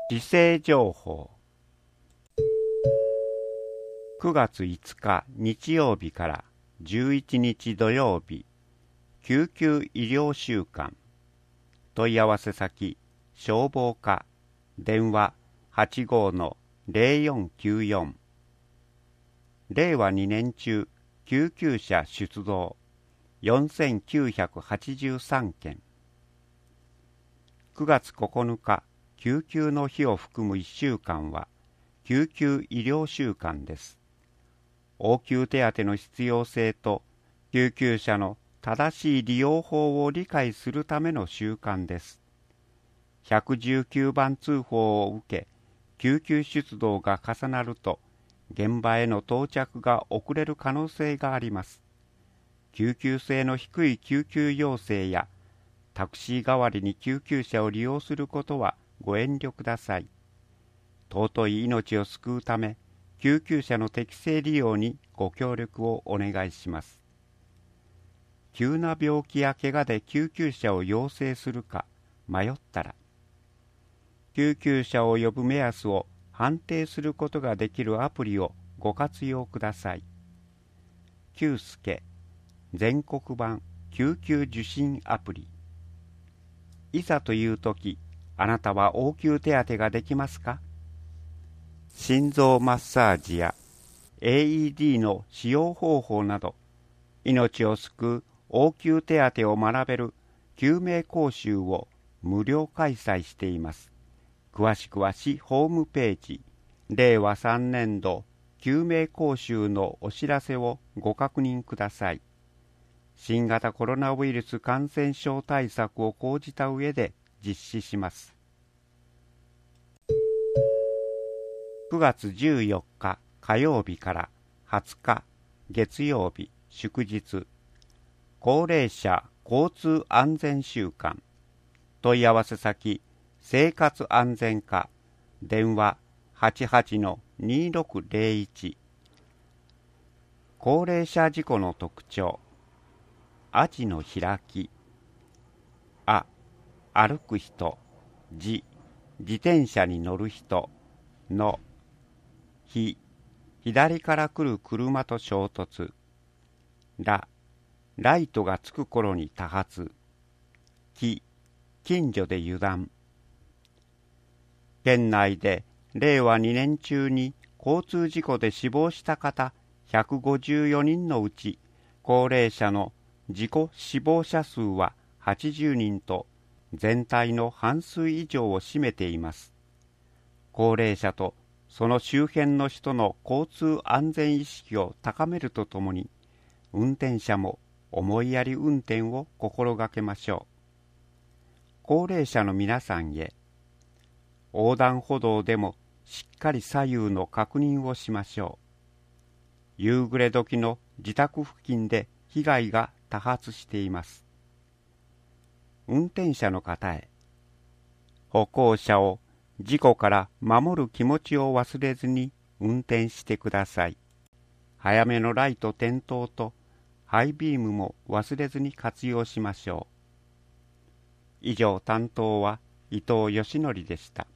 時勢情報。9月5日日曜日から11日土曜日、救急医療週間。問い合わせ先、消防課、電話85-0494。令和2年中、救急車出動4983件。9月9日、救急の日を含む1週間は、救急医療週間です。応急手当の必要性と、救急車の正しい利用法を理解するための週間です。119番通報を受け、救急出動が重なると、現場への到着が遅れる可能性があります。救急性の低い救急要請や、タクシー代わりに救急車を利用することはご遠慮ください。尊い命を救うため、救急車の適正利用にご協力をお願いします。急な病気や怪我で救急車を要請するか迷ったら、救急車を呼ぶ目安を判定することができるアプリをご活用ください。救助全国版救急受診アプリ。いざというとき、あなたは応急手当ができますか？心臓マッサージや AED の使用方法など、命を救う応急手当を学べる救命講習を無料開催しています。詳しくは市ホームページ、令和3年度救命講習のお知らせをご確認ください。新型コロナウイルス感染症対策を講じた上で実施します。9月14日火曜日から20日月曜日祝日、高齢者交通安全週間。問い合わせ先、生活安全課、電話88-2601。高齢者事故の特徴。アジの開き。あ、歩く人。自転車に乗る人。の、左から来る車と衝突。ライトがつく頃に多発。近所で油断。県内で令和2年中に交通事故で死亡した方154人のうち、高齢者の事故死亡者数は80人と全体の半数以上を占めています。高齢者とその周辺の人の交通安全意識を高めるとともに、運転者も思いやり運転を心がけましょう。高齢者の皆さんへ、横断歩道でもしっかり左右の確認をしましょう。夕暮れ時の自宅付近で被害が多発しています。運転者の方へ、歩行者を事故から守る気持ちを忘れずに運転してください。早めのライト点灯とハイビームも忘れずに活用しましょう。以上、担当は伊藤義則でした。